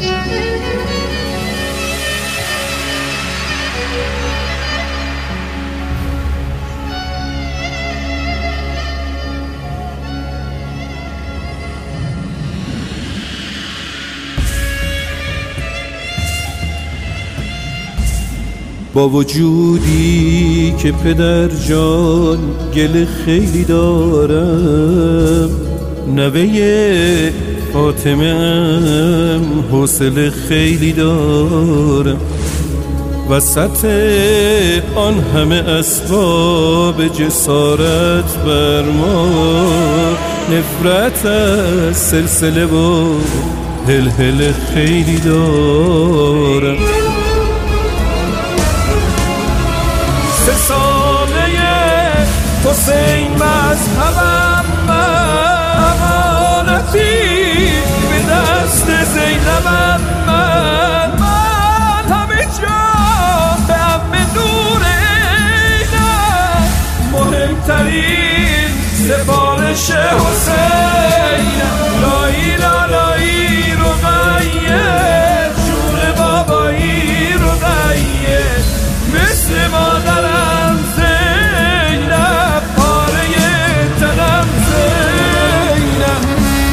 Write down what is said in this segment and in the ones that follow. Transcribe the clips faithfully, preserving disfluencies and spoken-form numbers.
با وجودی که پدر جان گل خیلی دارم، نوه فاطمه ام حوصله خیلی دارم، وسط آن همه اسباب جسارت بر ما نفرت از سلسله و هلهله خیلی دارم. سه ساله حسین مذهبم من، امانتی به دست زینبم من، من همه جا به عم نور عینم، مهمترین سفارش حسینم. لایی لالایی رقیه جون بابایی رقیه، مثل مادرم زینب پاره تنم زینب.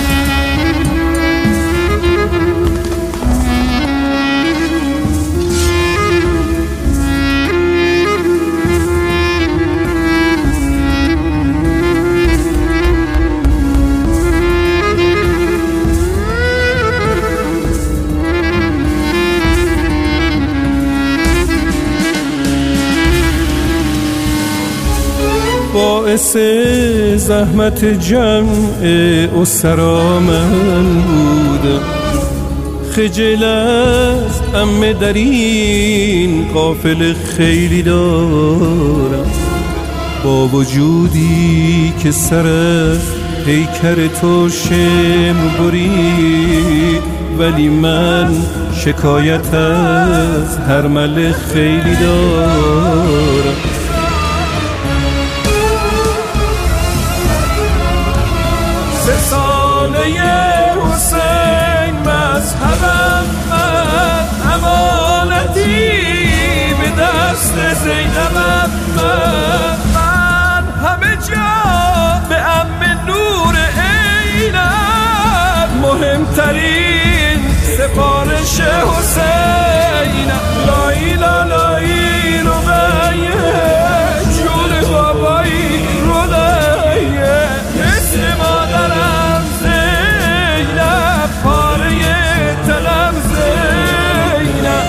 باعث زحمت جمع اسرا من بودم، خجل از عمه در این قافله خیلی دارم. با وجودی که سر پیکر تو شمر برید، ولی من شکایت از هرمله خیلی دارم. سه ساله حسین مذهبم من، امانتی به دست زینبم من، من همه جا به عم نور عینم، مهمترین سفارش حسینم. لایی لالایی رقیه جون بابایی رقیه، مثل مادرم زینب پاره تنم زینب.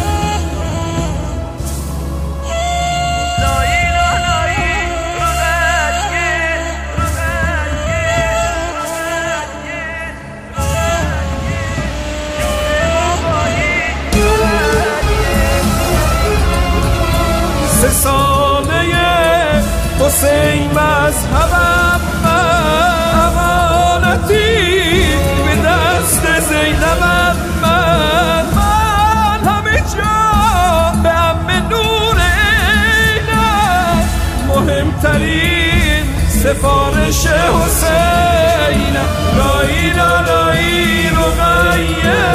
لایی لالایی رقیه رقیه رقیه. سه ساله حسین مذهبم من، امانتی به دست زینبم من، من همه جا به عم نور عینم، مهمترین سفارش حسینم. لایی لالایی رقیه